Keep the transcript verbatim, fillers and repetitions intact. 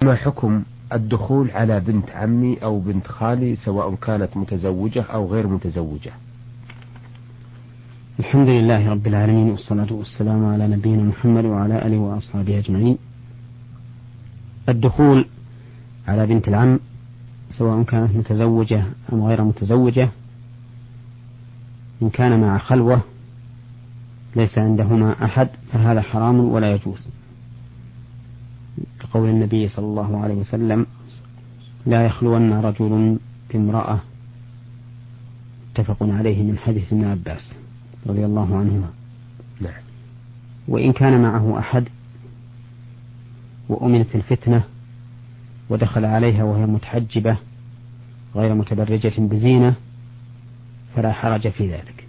ما حكم الدخول على بنت عمي أو بنت خالي سواء كانت متزوجة أو غير متزوجة؟ الحمد لله رب العالمين، والصلاة والسلام على نبينا محمد وعلى آله وأصحابه أجمعين. الدخول على بنت العم سواء كانت متزوجة أم غير متزوجة إن كان مع خلوة ليس عندهما أحد فهذا حرام ولا يجوز، لقول النبي صلى الله عليه وسلم: لا يخلون رجل بامرأة، متفق عليه من حديث ابن عباس رضي الله عنهما. نعم. وإن كان معه أحد وأمنت الفتنة ودخل عليها وهي متحجبة غير متبرجة بزينة فلا حرج في ذلك.